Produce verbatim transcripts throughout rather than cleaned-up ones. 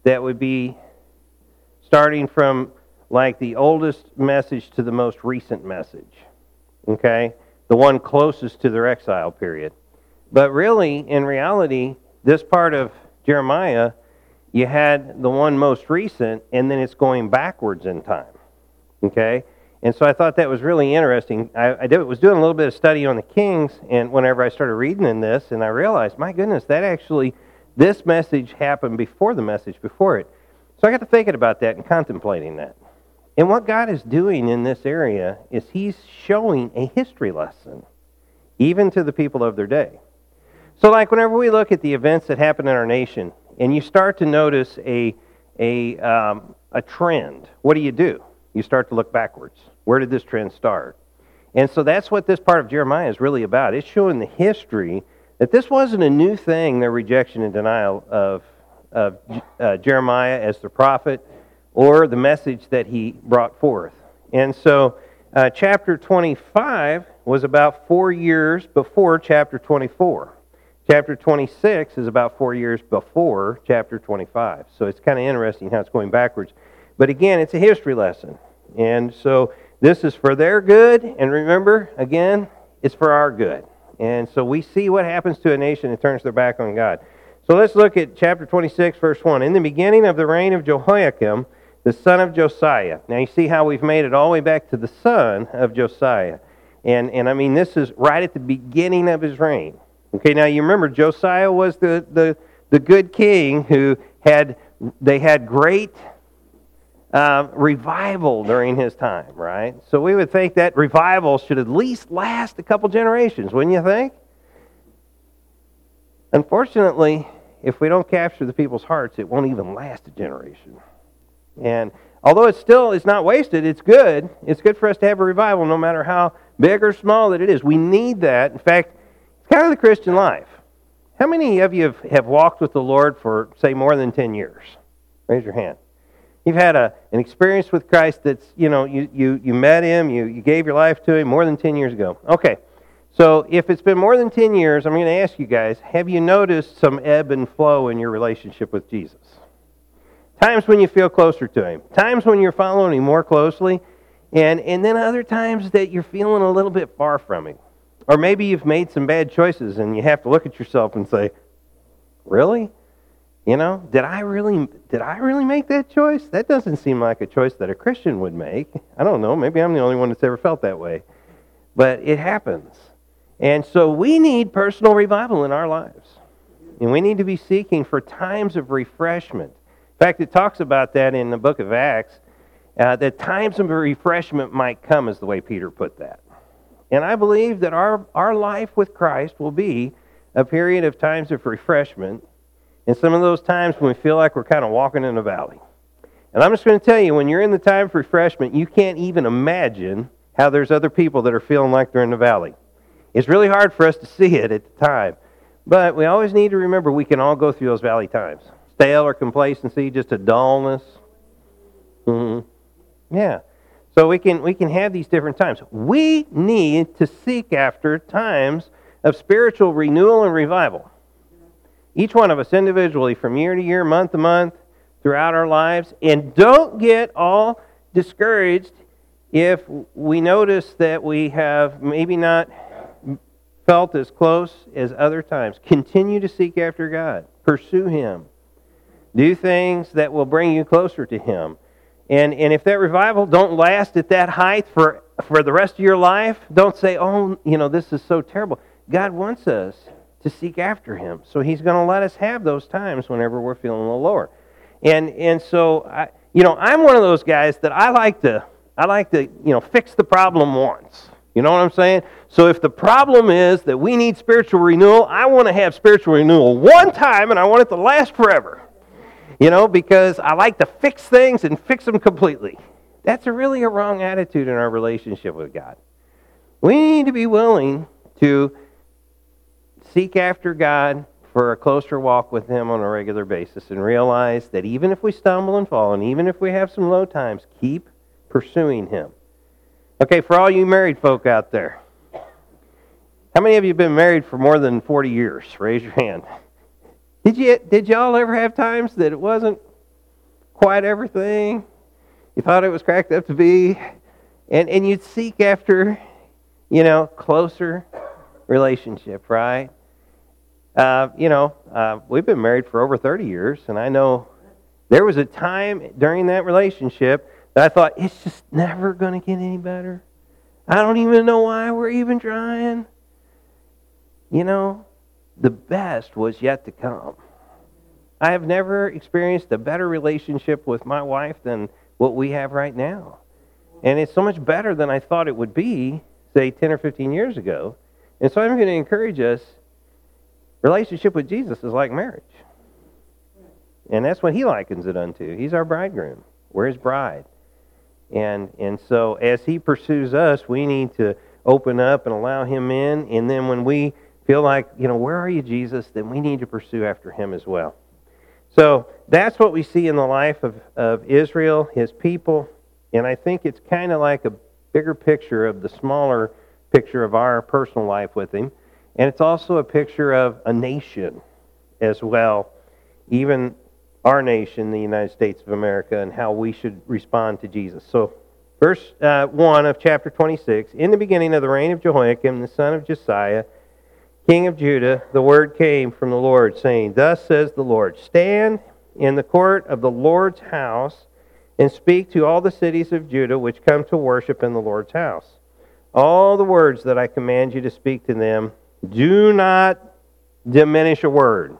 that would be starting from like the oldest message to the most recent message, okay? The one closest to their exile period. But really, in reality, this part of Jeremiah, you had the one most recent, and then it's going backwards in time, okay? And so I thought that was really interesting. I, I did, was doing a little bit of study on the Kings, and whenever I started reading in this, and I realized, my goodness, that actually, this message happened before the message before it. So I got to thinking about that and contemplating that. And what God is doing in this area is He's showing a history lesson, even to the people of their day. So like whenever we look at the events that happen in our nation, and you start to notice a, a, um, a trend, what do you do? You start to look backwards. Where did this trend start? And so that's what this part of Jeremiah is really about. It's showing the history that this wasn't a new thing, their rejection and denial of, of uh, Jeremiah as the prophet, or the message that he brought forth. And so uh, chapter twenty-five was about four years before chapter twenty-four. Chapter twenty-six is about four years before chapter twenty-five. So it's kind of interesting how it's going backwards. But again, it's a history lesson. And so this is for their good. And remember, again, it's for our good. And so we see what happens to a nation that turns their back on God. So let's look at chapter twenty-six, verse one. In the beginning of the reign of Jehoiakim, the son of Josiah. Now you see how we've made it all the way back to the son of Josiah. And, and I mean, this is right at the beginning of his reign. Okay, now you remember Josiah was the, the, the good king who had, they had great uh, revival during his time, right? So we would think that revival should at least last a couple generations, wouldn't you think? Unfortunately, if we don't capture the people's hearts, it won't even last a generation. And although it still is not wasted, it's good. It's good for us to have a revival no matter how big or small that it is. We need that. In fact, it's kind of the Christian life. How many of you have, have walked with the Lord for, say, more than ten years? Raise your hand. You've had a, an experience with Christ that's, you know, you, you, you met Him, you, you gave your life to Him more than ten years ago. Okay, so if it's been more than ten years, I'm going to ask you guys, have you noticed some ebb and flow in your relationship with Jesus? Times when you feel closer to Him. Times when you're following Him more closely. And, and then other times that you're feeling a little bit far from Him. Or maybe you've made some bad choices and you have to look at yourself and say, really? You know, did I really did I really make that choice? That doesn't seem like a choice that a Christian would make. I don't know. Maybe I'm the only one that's ever felt that way. But it happens. And so we need personal revival in our lives. And we need to be seeking for times of refreshment. In fact, it talks about that in the book of Acts, uh, that times of refreshment might come, is the way Peter put that. And I believe that our, our life with Christ will be a period of times of refreshment, and some of those times when we feel like we're kind of walking in a valley. And I'm just going to tell you, when you're in the time of refreshment, you can't even imagine how there's other people that are feeling like they're in the valley. It's really hard for us to see it at the time. But we always need to remember we can all go through those valley times. Stale or complacency, just a dullness. Mm-hmm. Yeah. So we can we can have these different times. We need to seek after times of spiritual renewal and revival. Each one of us individually, from year to year, month to month, throughout our lives. And don't get all discouraged if we notice that we have maybe not felt as close as other times. Continue to seek after God. Pursue Him. Do things that will bring you closer to Him. And and if that revival don't last at that height for, for the rest of your life, don't say, oh, you know, this is so terrible. God wants us to seek after Him. So He's going to let us have those times whenever we're feeling a little lower. And and so, I, you know, I'm one of those guys that I like to, I like to, you know, fix the problem once. You know what I'm saying? So if the problem is that we need spiritual renewal, I want to have spiritual renewal one time and I want it to last forever. You know, because I like to fix things and fix them completely. That's a really a wrong attitude in our relationship with God. We need to be willing to seek after God for a closer walk with Him on a regular basis and realize that even if we stumble and fall and even if we have some low times, keep pursuing Him. Okay, for all you married folk out there, how many of you have been married for more than forty years? Raise your hand. Did you did y'all ever have times that it wasn't quite everything you thought it was cracked up to be. And, and you'd seek after, you know, closer relationship, right? Uh, you know, uh, we've been married for over thirty years, and I know there was a time during that relationship that I thought, it's just never going to get any better. I don't even know why we're even trying. You know, the best was yet to come. I have never experienced a better relationship with my wife than what we have right now. And it's so much better than I thought it would be, say, ten or fifteen years ago. And so I'm going to encourage us, relationship with Jesus is like marriage. And that's what he likens it unto. He's our bridegroom. We're his bride. And and so as he pursues us, we need to open up and allow him in. And then when we feel like, you know, where are you, Jesus? Then we need to pursue after him as well. So that's what we see in the life of, of Israel, his people. And I think it's kind of like a bigger picture of the smaller picture of our personal life with him. And it's also a picture of a nation as well, even our nation, the United States of America, and how we should respond to Jesus. So verse uh, one of chapter twenty-six, in the beginning of the reign of Jehoiakim, the son of Josiah, king of Judah, the word came from the Lord, saying, Thus says the Lord, stand in the court of the Lord's house, and speak to all the cities of Judah which come to worship in the Lord's house. All the words that I command you to speak to them, do not diminish a word.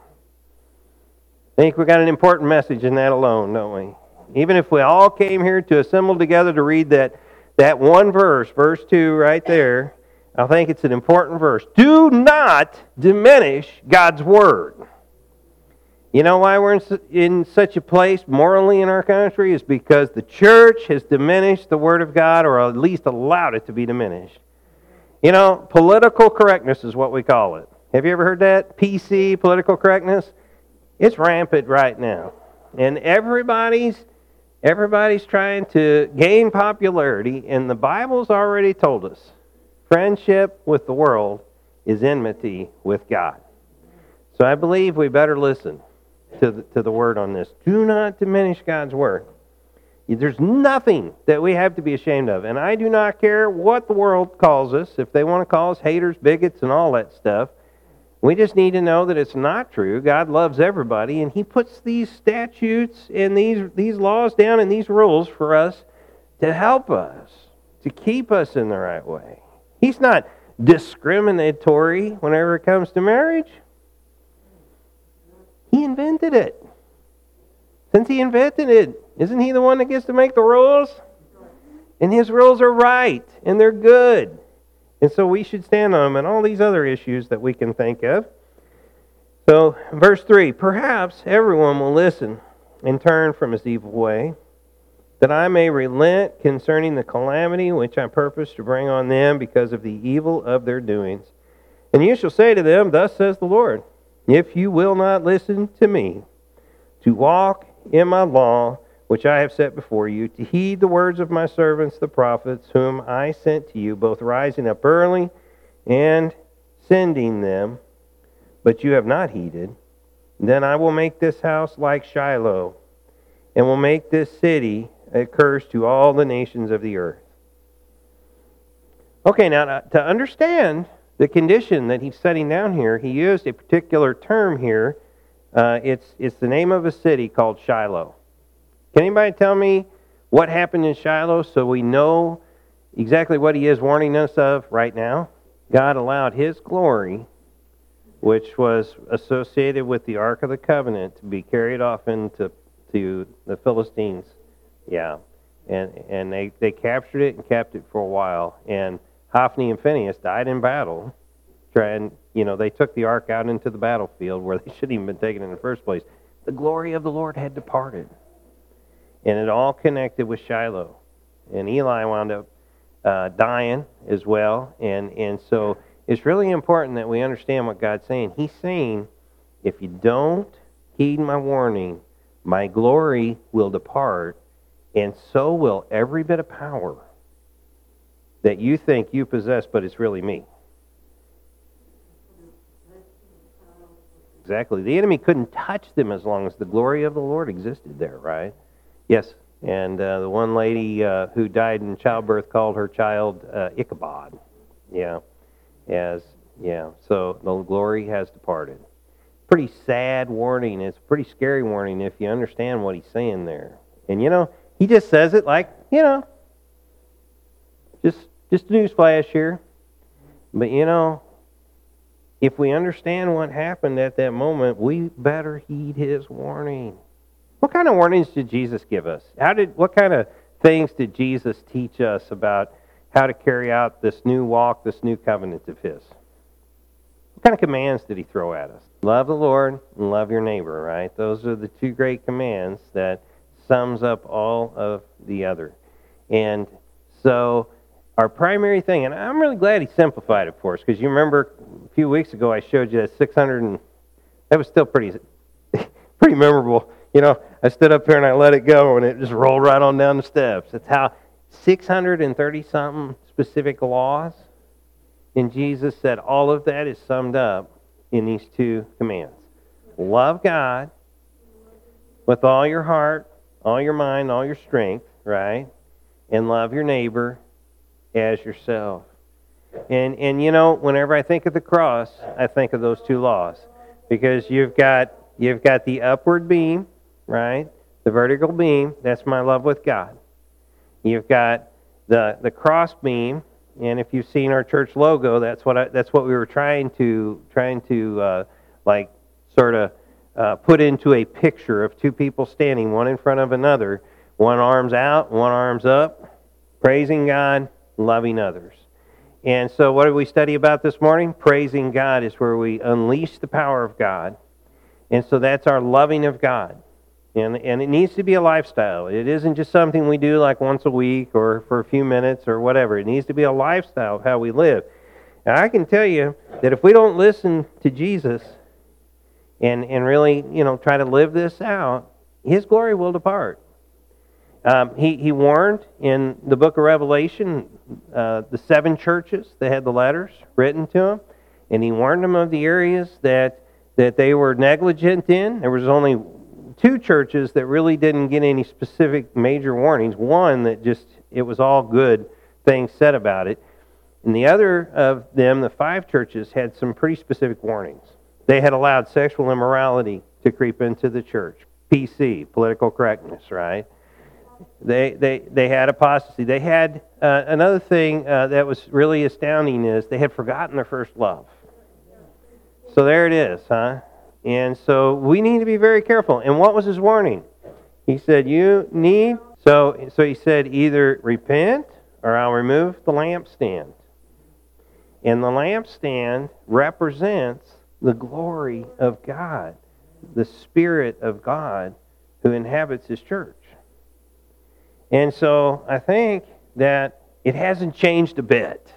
I think we got an important message in that alone, don't we? Even if we all came here to assemble together to read that, that one verse, verse two right there, I think it's an important verse. Do not diminish God's word. You know why we're in, in such a place morally in our country? Is because the church has diminished the word of God, or at least allowed it to be diminished. You know, political correctness is what we call it. Have you ever heard that? P C, political correctness? It's rampant right now. And everybody's everybody's trying to gain popularity, and the Bible's already told us friendship with the world is enmity with God. So I believe we better listen to the, to the word on this. Do not diminish God's word. There's nothing that we have to be ashamed of. And I do not care what the world calls us. If they want to call us haters, bigots, and all that stuff, we just need to know that it's not true. God loves everybody, and he puts these statutes and these, these laws down and these rules for us to help us, to keep us in the right way. He's not discriminatory whenever it comes to marriage. He invented it. Since he invented it, isn't he the one that gets to make the rules? And his rules are right, and they're good. And so we should stand on them and all these other issues that we can think of. So, verse three, perhaps everyone will listen and turn from his evil way, that I may relent concerning the calamity which I purpose to bring on them because of the evil of their doings. And you shall say to them, Thus says the Lord, if you will not listen to me, to walk in my law, which I have set before you, to heed the words of my servants the prophets, whom I sent to you, both rising up early and sending them, but you have not heeded, then I will make this house like Shiloh, and will make this city a curse to all the nations of the earth. Okay, now to understand the condition that he's setting down here, he used a particular term here. Uh, it's it's the name of a city called Shiloh. Can anybody tell me what happened in Shiloh so we know exactly what he is warning us of right now? God allowed his glory, which was associated with the Ark of the Covenant, to be carried off into to the Philistines. Yeah. And and they, they captured it and kept it for a while. And Hophni and Phinehas died in battle. And, you know, they took the ark out into the battlefield where they shouldn't even been taken in the first place. The glory of the Lord had departed. And it all connected with Shiloh. And Eli wound up uh, dying as well. And, and so it's really important that we understand what God's saying. He's saying, if you don't heed my warning, my glory will depart, and so will every bit of power that you think you possess, but it's really me. Exactly. The enemy couldn't touch them as long as the glory of the Lord existed there, right? Yes. And uh, the one lady uh, who died in childbirth called her child uh, Ichabod. Yeah. As, yeah. So the glory has departed. Pretty sad warning. It's a pretty scary warning if you understand what he's saying there. And, you know, he just says it like, you know, just, just a news flash here. But, you know, if we understand what happened at that moment, we better heed his warning. What kind of warnings did Jesus give us? How did what kind of things did Jesus teach us about how to carry out this new walk, this new covenant of his? What kind of commands did he throw at us? Love the Lord and love your neighbor, right? Those are the two great commands that sums up all of the other. And so our primary thing, and I'm really glad he simplified it for us, because you remember a few weeks ago I showed you that six hundred, and that was still pretty, pretty memorable. You know, I stood up here and I let it go, and it just rolled right on down the steps. That's how six hundred thirty-something specific laws, and Jesus said all of that is summed up in these two commands. Love God with all your heart, all your mind, all your strength, right? And love your neighbor as yourself. And, and you know, whenever I think of the cross, I think of those two laws. Because you've got, you've got the upward beam, right? The vertical beam, that's my love with God. You've got the the cross beam, and if you've seen our church logo, that's what I, that's what we were trying to trying to uh, like sort of uh, put into a picture of two people standing, one in front of another, one arm's out, one arm's up, praising God, loving others. And so, what did we study about this morning? Praising God is where we unleash the power of God, and so that's our loving of God. And and it needs to be a lifestyle. It isn't just something we do like once a week or for a few minutes or whatever. It needs to be a lifestyle of how we live. And I can tell you that if we don't listen to Jesus and, and really, you know, try to live this out, his glory will depart. Um, he, he warned in the book of Revelation uh, the seven churches that had the letters written to them, and he warned them of the areas that, that they were negligent in. There was only two churches that really didn't get any specific major warnings. One that just, it was all good things said about it. And the other of them, the five churches, had some pretty specific warnings. They had allowed sexual immorality to creep into the church. P C, political correctness, right? They they they had apostasy. They had, uh, another thing uh, that was really astounding is they had forgotten their first love. So there it is, huh? And so we need to be very careful. And what was his warning? He said, you need, so, so he said, either repent or I'll remove the lampstand. And the lampstand represents the glory of God, the Spirit of God who inhabits his church. And so I think that it hasn't changed a bit.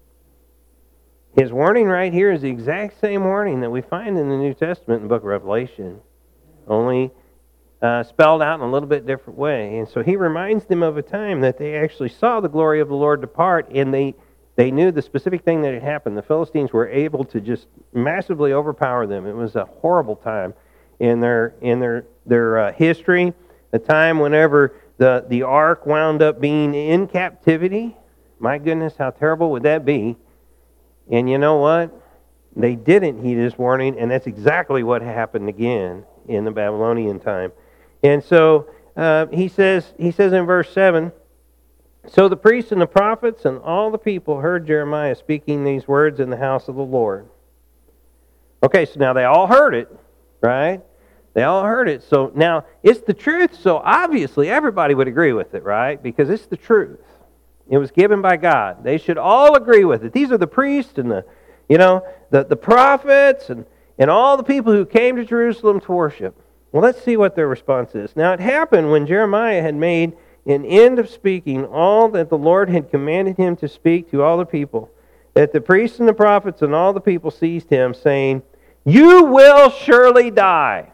His warning right here is the exact same warning that we find in the New Testament in the book of Revelation, only uh, spelled out in a little bit different way. And so he reminds them of a time that they actually saw the glory of the Lord depart, and they, they knew the specific thing that had happened. The Philistines were able to just massively overpower them. It was a horrible time in their in their their uh, history, a time whenever the, the ark wound up being in captivity. My goodness, how terrible would that be? And you know what? They didn't heed his warning, and that's exactly what happened again in the Babylonian time. And so uh, he says he says in verse seven, so the priests and the prophets and all the people heard Jeremiah speaking these words in the house of the Lord. Okay, so now they all heard it, right? They all heard it. So now it's the truth, so obviously everybody would agree with it, right? Because it's the truth. It was given by God. They should all agree with it. These are the priests and the, you know, the, the prophets and, and all the people who came to Jerusalem to worship. Well, let's see what their response is. Now, it happened when Jeremiah had made an end of speaking all that the Lord had commanded him to speak to all the people, that the priests and the prophets and all the people seized him, saying, you will surely die.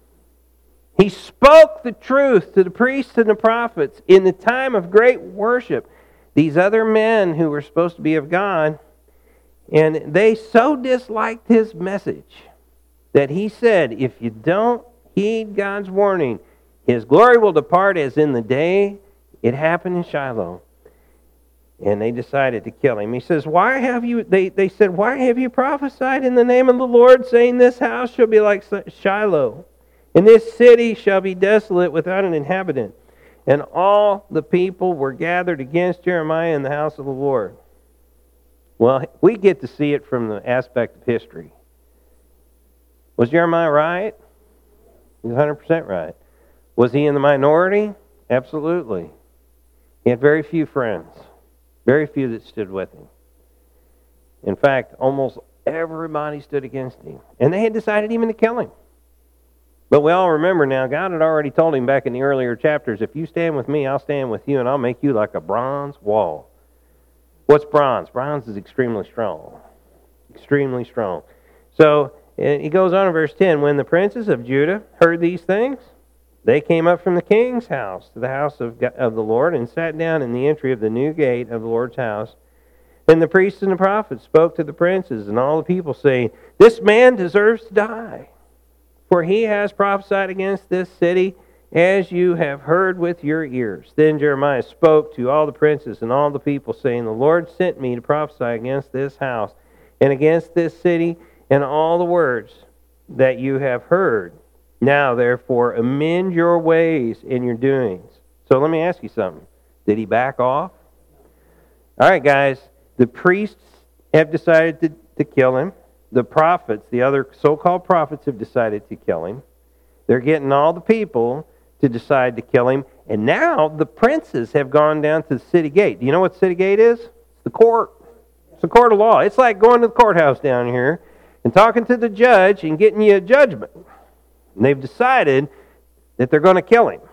He spoke the truth to the priests and the prophets in the time of great worship. These other men who were supposed to be of God, and they so disliked his message that he said, if you don't heed God's warning, His glory will depart as in the day it happened in Shiloh. And they decided to kill him. He says, why have you, they, they said, why have you prophesied in the name of the Lord, saying this house shall be like Shiloh, and this city shall be desolate without an inhabitant? And all the people were gathered against Jeremiah in the house of the Lord. Well, we get to see it from the aspect of history. Was Jeremiah right? He was one hundred percent right. Was he in the minority? Absolutely. He had very few friends. Very few that stood with him. In fact, almost everybody stood against him. And they had decided even to kill him. But we all remember now, God had already told him back in the earlier chapters, if you stand with me, I'll stand with you, and I'll make you like a bronze wall. What's bronze? Bronze is extremely strong. Extremely strong. So, he goes on in verse ten, when the princes of Judah heard these things, they came up from the king's house to the house of, God, of the Lord and sat down in the entry of the new gate of the Lord's house. And the priests and the prophets spoke to the princes and all the people, saying, this man deserves to die, for he has prophesied against this city, as you have heard with your ears. Then Jeremiah spoke to all the princes and all the people, saying, the Lord sent me to prophesy against this house and against this city and all the words that you have heard. Now, therefore, amend your ways and your doings. So let me ask you something. Did he back off? All right, guys. The priests have decided to, to kill him. The prophets, the other so-called prophets, have decided to kill him. They're getting all the people to decide to kill him. And now the princes have gone down to the city gate. Do you know what the city gate is? It's the court. It's the court of law. It's like going to the courthouse down here and talking to the judge and getting you a judgment. And they've decided that they're going to kill him.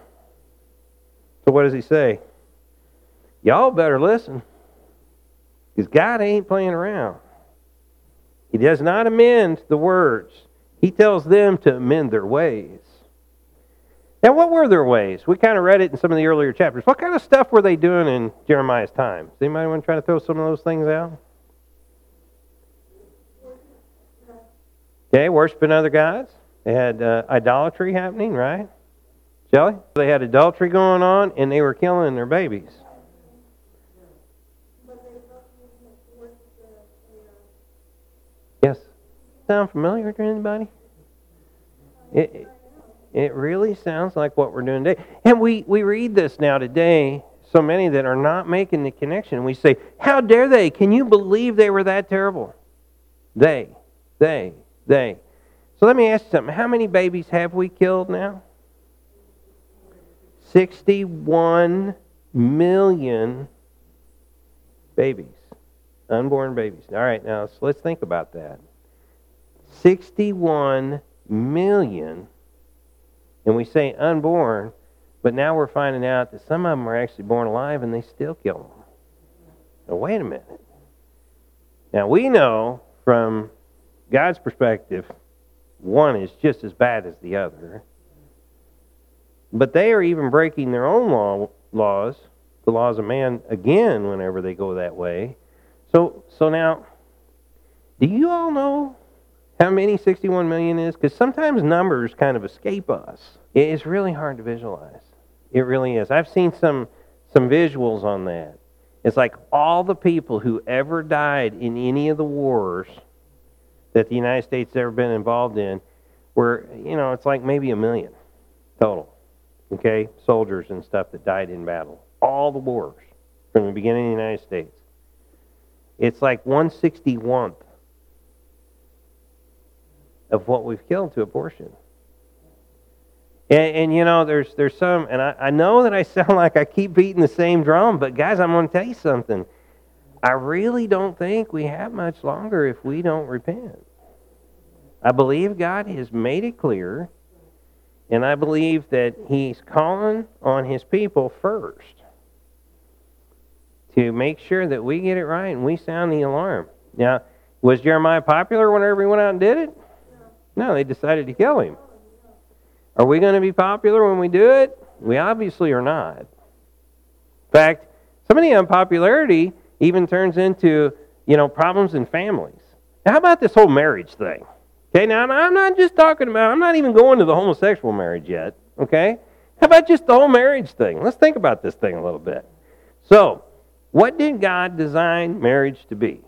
So what does he say? Y'all better listen. Because God ain't playing around. He does not amend the words. He tells them to amend their ways. Now, what were their ways? We kind of read it in some of the earlier chapters. What kind of stuff were they doing in Jeremiah's time? Does anybody want to try to throw some of those things out? Okay, worshiping other gods. They had uh, idolatry happening, right? Shelley? They had adultery going on, and they were killing their babies. Yes. Sound familiar to anybody? It, it really sounds like what we're doing today. And we, we read this now today, so many that are not making the connection. We say, how dare they? Can you believe they were that terrible? They, they, they. So let me ask you something. How many babies have we killed now? sixty-one million babies. Unborn babies. All right, now so let's think about that. sixty-one million, and we say unborn, but now we're finding out that some of them are actually born alive and they still kill them. Now, wait a minute. Now, we know from God's perspective, one is just as bad as the other. But they are even breaking their own law, laws, the laws of man, again whenever they go that way. So, so now, do you all know how many sixty-one million is? Because sometimes numbers kind of escape us. It's really hard to visualize. It really is. I've seen some, some visuals on that. It's like all the people who ever died in any of the wars that the United States has ever been involved in were, you know, it's like maybe a million total. Okay? Soldiers and stuff that died in battle. All the wars from the beginning of the United States. It's like one sixty-one of what we've killed to abortion. And, and you know, there's there's some, and I, I know that I sound like I keep beating the same drum, but guys, I'm going to tell you something. I really don't think we have much longer if we don't repent. I believe God has made it clear, and I believe that He's calling on His people first to make sure that we get it right and we sound the alarm. Now, was Jeremiah popular whenever he went out and did it? No, they decided to kill him. Are we going to be popular when we do it? We obviously are not. In fact, some of the unpopularity even turns into, you know, problems in families. Now, how about this whole marriage thing? Okay, now I'm not just talking about, I'm not even going to the homosexual marriage yet, okay? How about just the whole marriage thing? Let's think about this thing a little bit. So, what did God design marriage to be?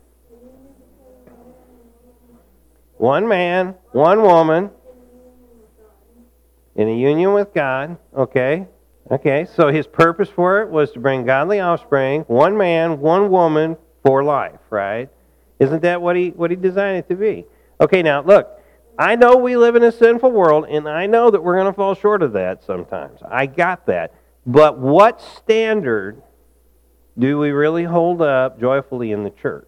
One man, one woman, in a union with God. Okay. Okay, so his purpose for it was to bring godly offspring, one man, one woman for life, right? Isn't that what he what he designed it to be? Okay, now look, I know we live in a sinful world, and I know that we're going to fall short of that sometimes. I got that. But what standard do we really hold up joyfully in the church?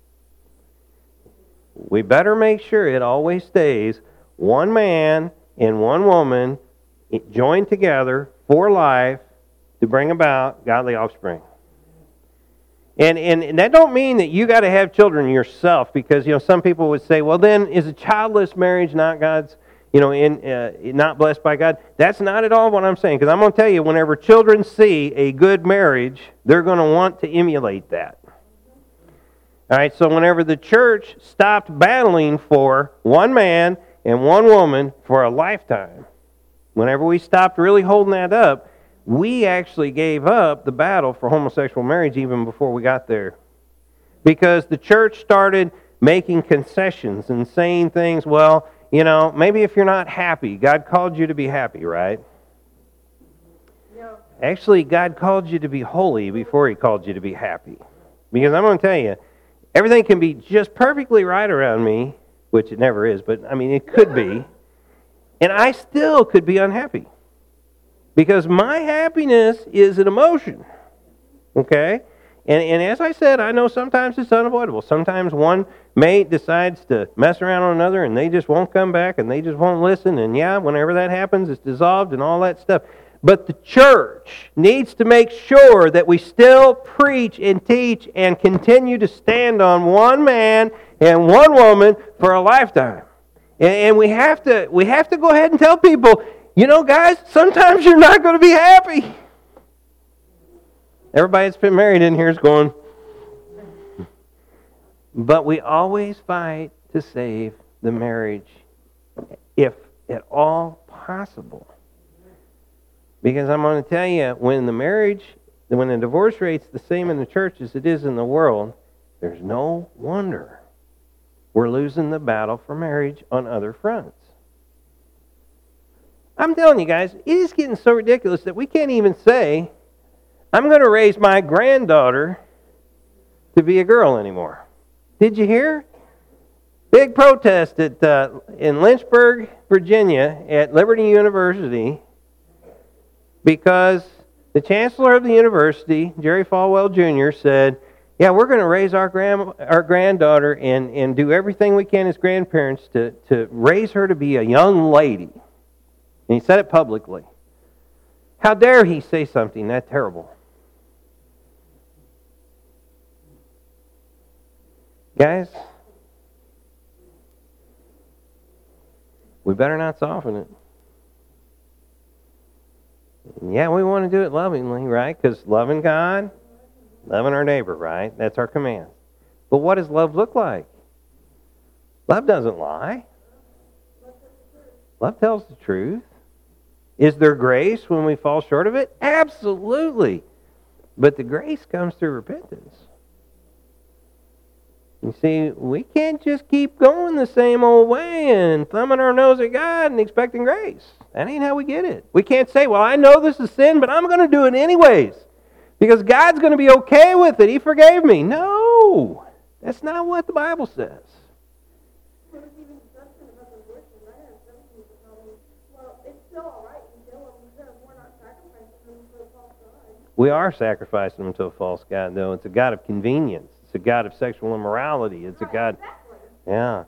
We better make sure it always stays one man and one woman joined together for life to bring about godly offspring. And, and and that don't mean that you got to have children yourself, because you know some people would say, well, then is a childless marriage not God's, you know, in uh, not blessed by God? That's not at all what I'm saying, because I'm going to tell you, whenever children see a good marriage, they're going to want to emulate that. All right, so whenever the church stopped battling for one man and one woman for a lifetime, whenever we stopped really holding that up, we actually gave up the battle for homosexual marriage even before we got there. Because the church started making concessions and saying things, well, you know, maybe if you're not happy, God called you to be happy, right? No. Actually, God called you to be holy before He called you to be happy. Because I'm going to tell you, everything can be just perfectly right around me, which it never is, but I mean, it could be, and I still could be unhappy. Because my happiness is an emotion, okay? And, and as I said, I know sometimes it's unavoidable. Sometimes one mate decides to mess around on another and they just won't come back and they just won't listen. And yeah, whenever that happens, it's dissolved and all that stuff. But the church needs to make sure that we still preach and teach and continue to stand on one man and one woman for a lifetime. And, and we have to we have to go ahead and tell people, you know, guys, sometimes you're not going to be happy. Everybody that's been married in here is going, but we always fight to save the marriage if at all possible. Because I'm going to tell you, when the marriage, when the divorce rate's the same in the church as it is in the world, there's no wonder we're losing the battle for marriage on other fronts. I'm telling you guys, it is getting so ridiculous that we can't even say, I'm going to raise my granddaughter to be a girl anymore. Did you hear? Big protest at uh, in Lynchburg, Virginia, at Liberty University, because the chancellor of the university, Jerry Falwell Junior, said, yeah, we're going to raise our grand our granddaughter and, and do everything we can as grandparents to, to raise her to be a young lady. And he said it publicly. How dare he say something that terrible? Guys, we better not soften it. Yeah, we want to do it lovingly, right? Because loving God, loving our neighbor, right? That's our command. But what does love look like? Love doesn't lie. Love tells the truth. Is there grace when we fall short of it? Absolutely. But the grace comes through repentance. You see, we can't just keep going the same old way and thumbing our nose at God and expecting grace. That ain't how we get it. We can't say, well, I know this is sin, but I'm going to do it anyways, because God's going to be okay with it. He forgave me. No, that's not what the Bible says. We are sacrificing them to a false god, though. It's a god of convenience. It's a god of sexual immorality. It's a god... Yeah.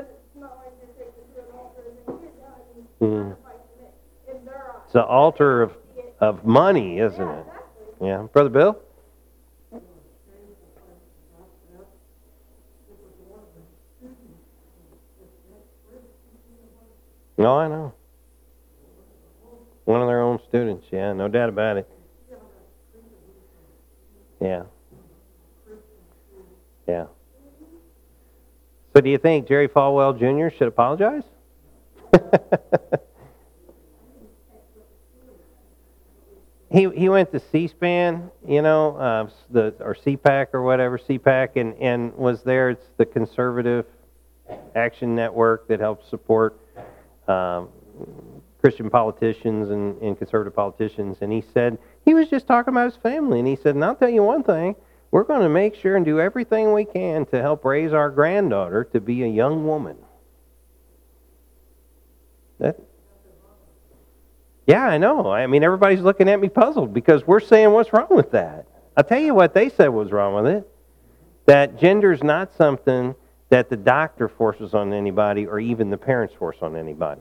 Mm. It's an altar of, of money, isn't it? Yeah. Brother Bill? No, I know. One of their own students, yeah, no doubt about it. Yeah. Yeah. So do you think Jerry Falwell Junior should apologize? he he went to C-SPAN, you know, uh, the or CPAC or whatever, CPAC, and, and was there. It's the Conservative Action Network that helps support um, Christian politicians and, and conservative politicians. And he said, he was just talking about his family, and he said, and I'll tell you one thing, we're going to make sure and do everything we can to help raise our granddaughter to be a young woman. That, yeah, I know. I mean, everybody's looking at me puzzled because we're saying, what's wrong with that? I'll tell you what they said was wrong with it. That gender is not something that the doctor forces on anybody or even the parents force on anybody.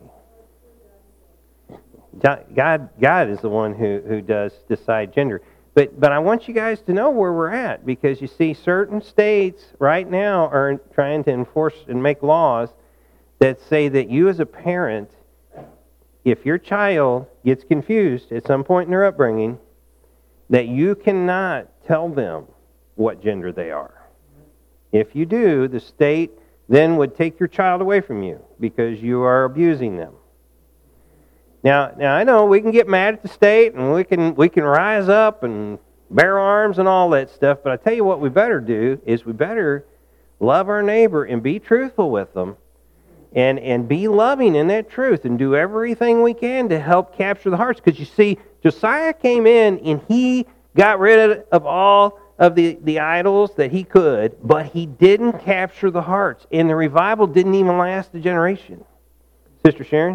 God, God is the one who, who does decide gender. But but I want you guys to know where we're at, because you see certain states right now are trying to enforce and make laws that say that you as a parent, if your child gets confused at some point in their upbringing, that you cannot tell them what gender they are. If you do, the state then would take your child away from you because you are abusing them. Now, now I know we can get mad at the state and we can we can rise up and bear arms and all that stuff, but I tell you what we better do is we better love our neighbor and be truthful with them and, and be loving in that truth and do everything we can to help capture the hearts. Because you see, Josiah came in and he got rid of all of the, the idols that he could, but he didn't capture the hearts. And the revival didn't even last a generation. Sister Sharon?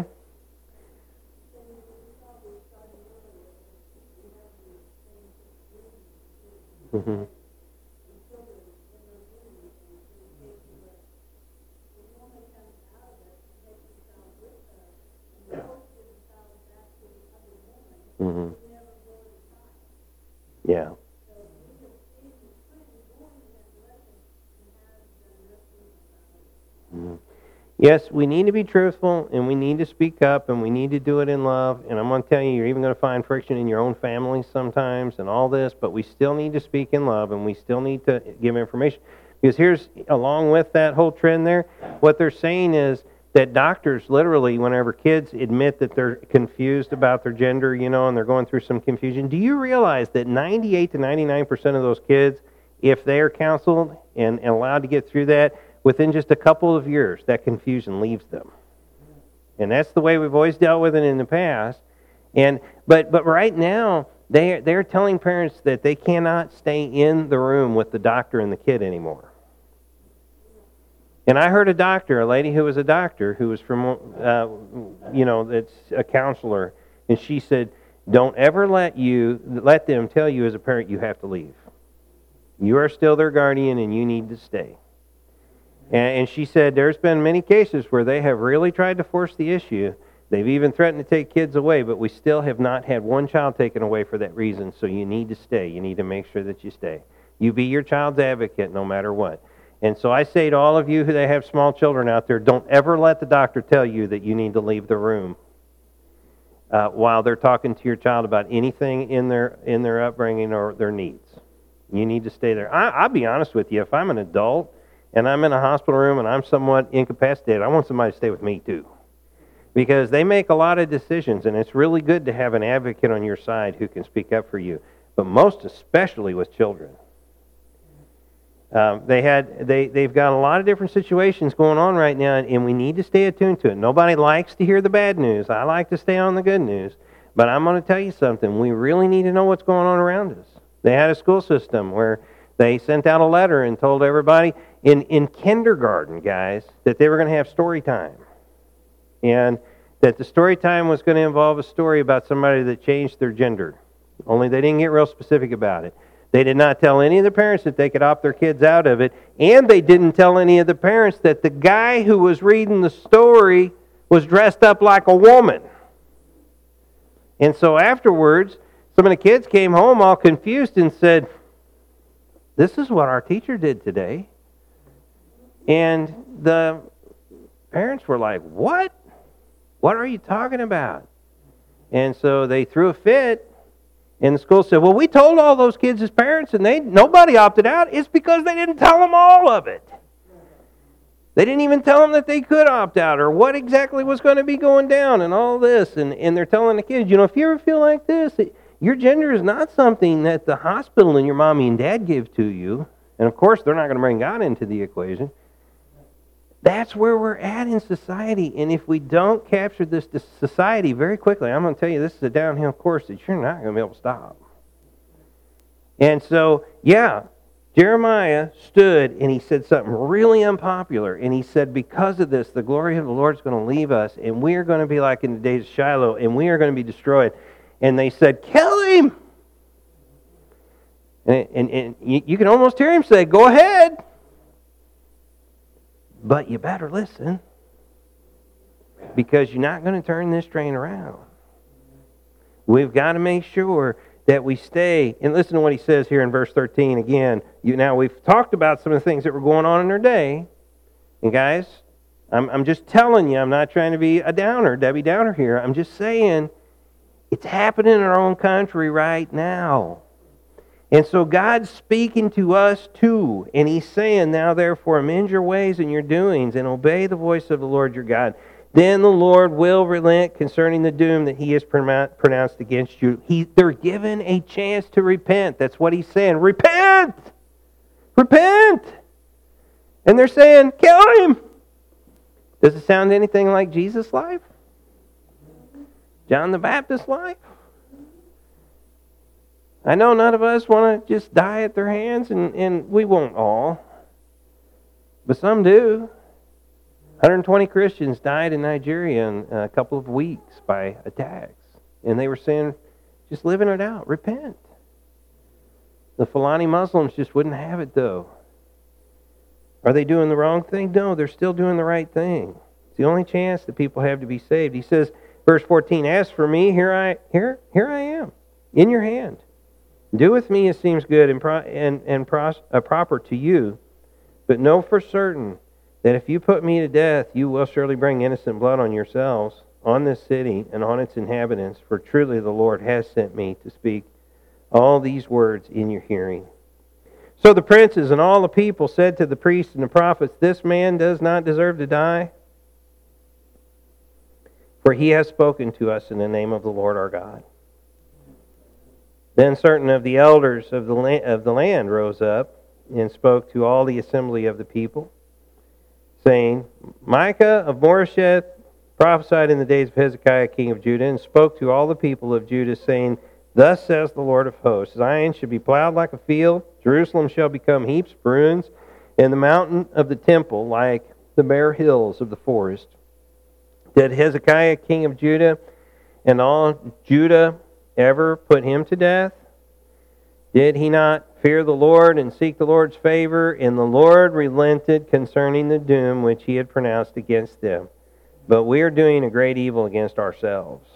Mm-hmm. Mm-hmm. Yeah. Mm-hmm. Yes, we need to be truthful, and we need to speak up, and we need to do it in love. And I'm going to tell you, you're even going to find friction in your own family sometimes and all this, but we still need to speak in love, and we still need to give information. Because here's, along with that whole trend there, what they're saying is that doctors literally, whenever kids admit that they're confused about their gender, you know, and they're going through some confusion, do you realize that ninety-eight to ninety-nine percent of those kids, if they are counseled and, and allowed to get through that, within just a couple of years, that confusion leaves them. And that's the way we've always dealt with it in the past. And but but right now, they they're telling parents that they cannot stay in the room with the doctor and the kid anymore. And I heard a doctor, a lady who was a doctor, who was from, uh, you know, that's a counselor, and she said, "Don't ever let you let them tell you as a parent you have to leave. You are still their guardian, and you need to stay." And she said there's been many cases where they have really tried to force the issue. They've even threatened to take kids away, but we still have not had one child taken away for that reason, so you need to stay. You need to make sure that you stay. You be your child's advocate no matter what. And so I say to all of you who have small children out there, don't ever let the doctor tell you that you need to leave the room uh, while they're talking to your child about anything in their in their upbringing or their needs. You need to stay there. I, I'll be honest with you, if I'm an adult and I'm in a hospital room and I'm somewhat incapacitated, I want somebody to stay with me too. Because they make a lot of decisions, and it's really good to have an advocate on your side who can speak up for you, but most especially with children. Um, they had, they, they've got a lot of different situations going on right now, and we need to stay attuned to it. Nobody likes to hear the bad news. I like to stay on the good news. But I'm going to tell you something. We really need to know what's going on around us. They had a school system where they sent out a letter and told everybody in, in kindergarten, guys, that they were going to have story time. And that the story time was going to involve a story about somebody that changed their gender. Only they didn't get real specific about it. They did not tell any of the parents that they could opt their kids out of it, and they didn't tell any of the parents that the guy who was reading the story was dressed up like a woman. And so afterwards, some of the kids came home all confused and said, "This is what our teacher did today." And the parents were like, "What? What are you talking about?" And so they threw a fit. And the school said, "Well, we told all those kids as parents, and they nobody opted out. It's because they didn't tell them all of it. They didn't even tell them that they could opt out or what exactly was going to be going down and all this." And, and they're telling the kids, you know, if you ever feel like this, your gender is not something that the hospital and your mommy and dad give to you. And of course, they're not going to bring God into the equation. That's where we're at in society. And if we don't capture this, this society very quickly, I'm going to tell you, this is a downhill course that you're not going to be able to stop. And so, yeah, Jeremiah stood and he said something really unpopular. And he said, because of this, the glory of the Lord is going to leave us. And we are going to be like in the days of Shiloh. And we are going to be destroyed. And they said, kill him! And, and, and you, you can almost hear him say, go ahead. But you better listen, because you're not going to turn this train around. We've got to make sure that we stay. And listen to what he says here in verse thirteen again. You, now, we've talked about some of the things that were going on in their day. And guys, I'm, I'm just telling you, I'm not trying to be a downer, Debbie Downer here. I'm just saying it's happening in our own country right now. And so God's speaking to us too. And He's saying, now therefore amend your ways and your doings and obey the voice of the Lord your God. Then the Lord will relent concerning the doom that He has pronounced against you. He, they're given a chance to repent. That's what He's saying. Repent! Repent! And they're saying, kill him! Does it sound anything like Jesus' life? John the Baptist's life? I know none of us want to just die at their hands, and, and we won't all. But some do. one hundred twenty Christians died in Nigeria in a couple of weeks by attacks. And they were saying, just living it out, repent. The Fulani Muslims just wouldn't have it, though. Are they doing the wrong thing? No, they're still doing the right thing. It's the only chance that people have to be saved. He says, verse fourteen, as for me, here I, here, here I am, in your hand. Do with me as seems good and, pro- and, and pros- uh, proper to you, but know for certain that if you put me to death, you will surely bring innocent blood on yourselves, on this city, and on its inhabitants, for truly the Lord has sent me to speak all these words in your hearing. So the princes and all the people said to the priests and the prophets, this man does not deserve to die, for he has spoken to us in the name of the Lord our God. Then certain of the elders of the land, of the land rose up and spoke to all the assembly of the people, saying, Micah of Moresheth prophesied in the days of Hezekiah king of Judah, and spoke to all the people of Judah, saying, thus says the Lord of hosts, Zion shall be plowed like a field, Jerusalem shall become heaps of ruins, and the mountain of the temple like the bare hills of the forest. Did Hezekiah king of Judah and all Judah ever put him to death? Did he not fear the Lord and seek the Lord's favor? And the Lord relented concerning the doom which He had pronounced against them. But we are doing a great evil against ourselves.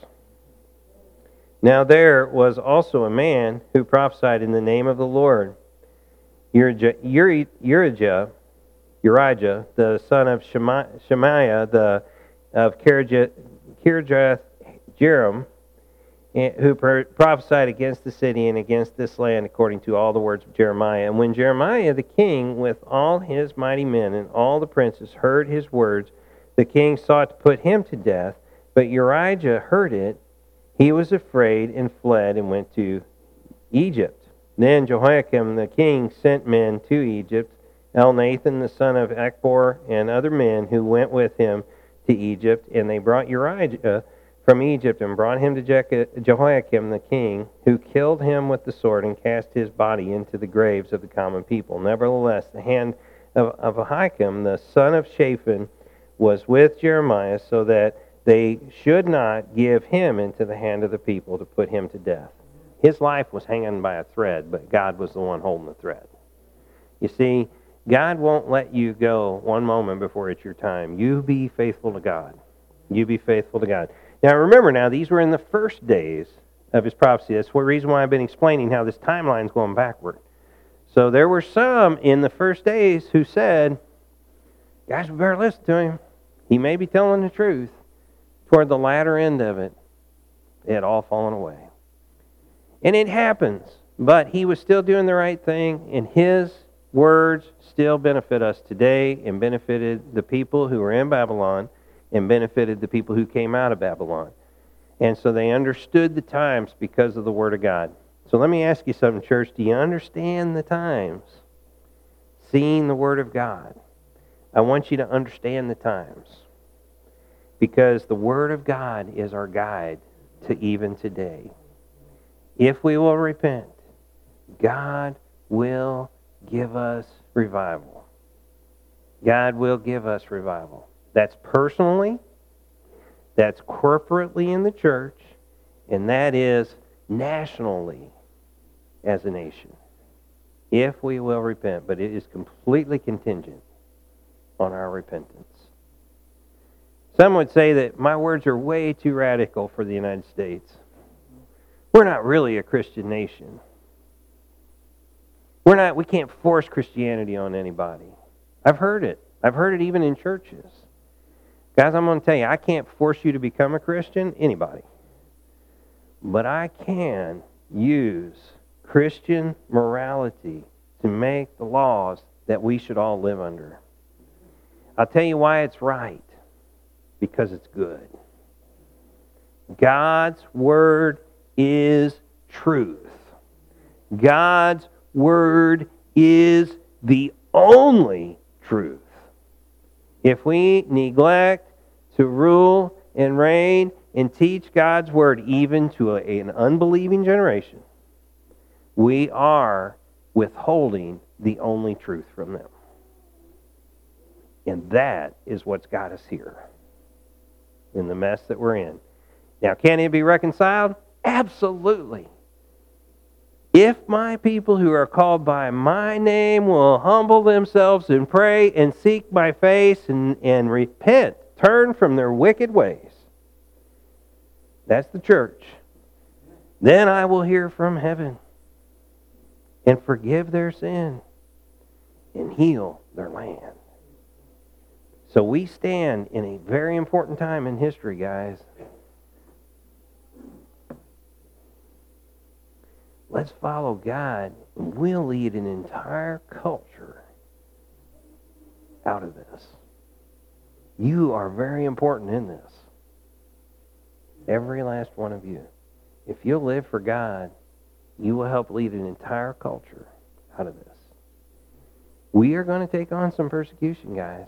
Now there was also a man who prophesied in the name of the Lord, Urijah, Urijah, Urijah the son of Shemaiah, the of Kirjath-Jearim, who prophesied against the city and against this land according to all the words of Jeremiah. And when Jeremiah the king with all his mighty men and all the princes heard his words, the king sought to put him to death. But Urijah heard it. He was afraid and fled and went to Egypt. Then Jehoiakim the king sent men to Egypt, Elnathan the son of Achbor and other men who went with him to Egypt, and they brought Urijah from Egypt and brought him to Jehoiakim the king, who killed him with the sword and cast his body into the graves of the common people. Nevertheless, the hand of, of Ahikam, the son of Shaphan, was with Jeremiah, so that they should not give him into the hand of the people to put him to death. His life was hanging by a thread, but God was the one holding the thread. You see, God won't let you go one moment before it's your time. You be faithful to God. You be faithful to God. Now remember now, these were in the first days of his prophecy. That's the reason why I've been explaining how this timeline is going backward. So there were some in the first days who said, guys, we better listen to him. He may be telling the truth. Toward the latter end of it, it had all fallen away. And it happens, but he was still doing the right thing, and his words still benefit us today and benefited the people who were in Babylon and benefited the people who came out of Babylon. And so they understood the times because of the Word of God. So let me ask you something, church. Do you understand the times? Seeing the Word of God. I want you to understand the times. Because the Word of God is our guide to even today. If we will repent, God will give us revival. God will give us revival. That's personally, that's corporately in the church, and that is nationally as a nation. If we will repent, but it is completely contingent on our repentance. Some would say that my words are way too radical for the United States. We're not really a Christian nation. We're not, we can't force Christianity on anybody. I've heard it. I've heard it even in churches. Guys, I'm going to tell you, I can't force you to become a Christian, anybody. But I can use Christian morality to make the laws that we should all live under. I'll tell you why it's right. Because it's good. God's Word is truth. God's Word is the only truth. If we neglect to rule and reign and teach God's Word even to a, an unbelieving generation, we are withholding the only truth from them. And that is what's got us here in the mess that we're in. Now, can it be reconciled? Absolutely. If my people who are called by my name will humble themselves and pray and seek my face and, and repent, turn from their wicked ways. That's the church. Then I will hear from heaven and forgive their sin and heal their land. So we stand in a very important time in history, guys. Let's follow God, and we'll lead an entire culture out of this. You are very important in this. Every last one of you. If you'll live for God, you will help lead an entire culture out of this. We are going to take on some persecution, guys.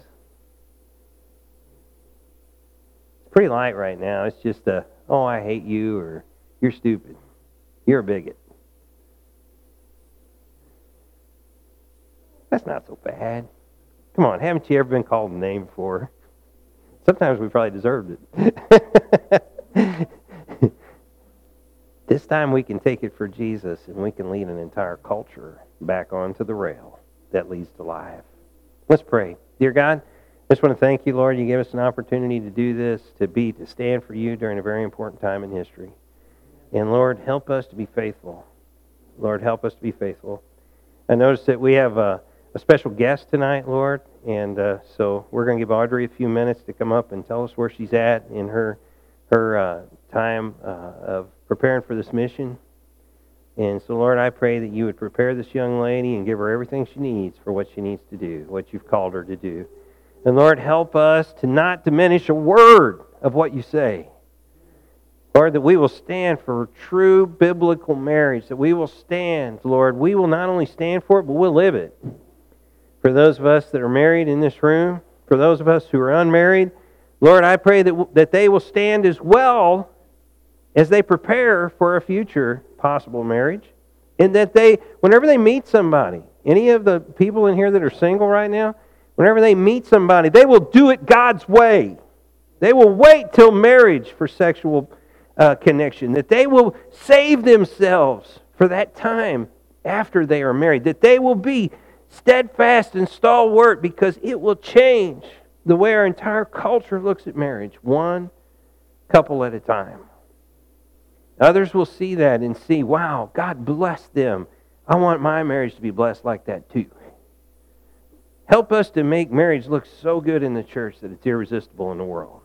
Pretty light right now. It's just a, oh, I hate you, or you're stupid. You're a bigot. That's not so bad. Come on, haven't you ever been called a name before? Sometimes we probably deserved it. This time we can take it for Jesus, and we can lead an entire culture back onto the rail that leads to life. Let's pray. Dear God, I just want to thank you, Lord. You gave us an opportunity to do this, to be, to stand for you during a very important time in history. And Lord, help us to be faithful. Lord, help us to be faithful. I noticed that we have a, a special guest tonight, Lord, and uh, so we're going to give Audrey a few minutes to come up and tell us where she's at in her her uh, time uh, of preparing for this mission. And so, Lord, I pray that you would prepare this young lady and give her everything she needs for what she needs to do, what you've called her to do. And Lord, help us to not diminish a word of what you say. Lord, that we will stand for true biblical marriage, that we will stand, Lord, we will not only stand for it, but we'll live it. For those of us that are married in this room, for those of us who are unmarried, Lord, I pray that, that they will stand as well as they prepare for a future possible marriage. And that they, whenever they meet somebody, any of the people in here that are single right now, whenever they meet somebody, they will do it God's way. They will wait till marriage for sexual uh, connection. That they will save themselves for that time after they are married. That they will be steadfast and stalwart, because it will change the way our entire culture looks at marriage, one couple at a time. Others will see that and see, wow, God bless them. I want my marriage to be blessed like that too. Help us to make marriage look so good in the church that it's irresistible in the world.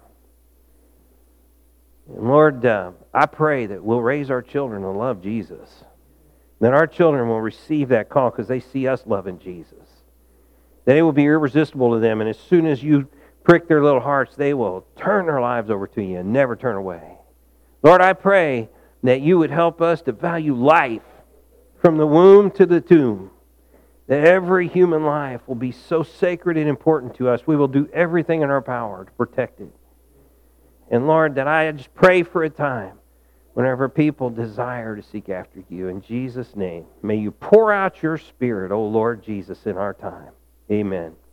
And Lord, uh, I pray that we'll raise our children to love Jesus. That our children will receive that call because they see us loving Jesus. That it will be irresistible to them, and as soon as you prick their little hearts, they will turn their lives over to you and never turn away. Lord, I pray that you would help us to value life from the womb to the tomb. That every human life will be so sacred and important to us, we will do everything in our power to protect it. And Lord, that I just pray for a time whenever people desire to seek after you. In Jesus' name, may you pour out your Spirit, O Lord Jesus, in our time. Amen.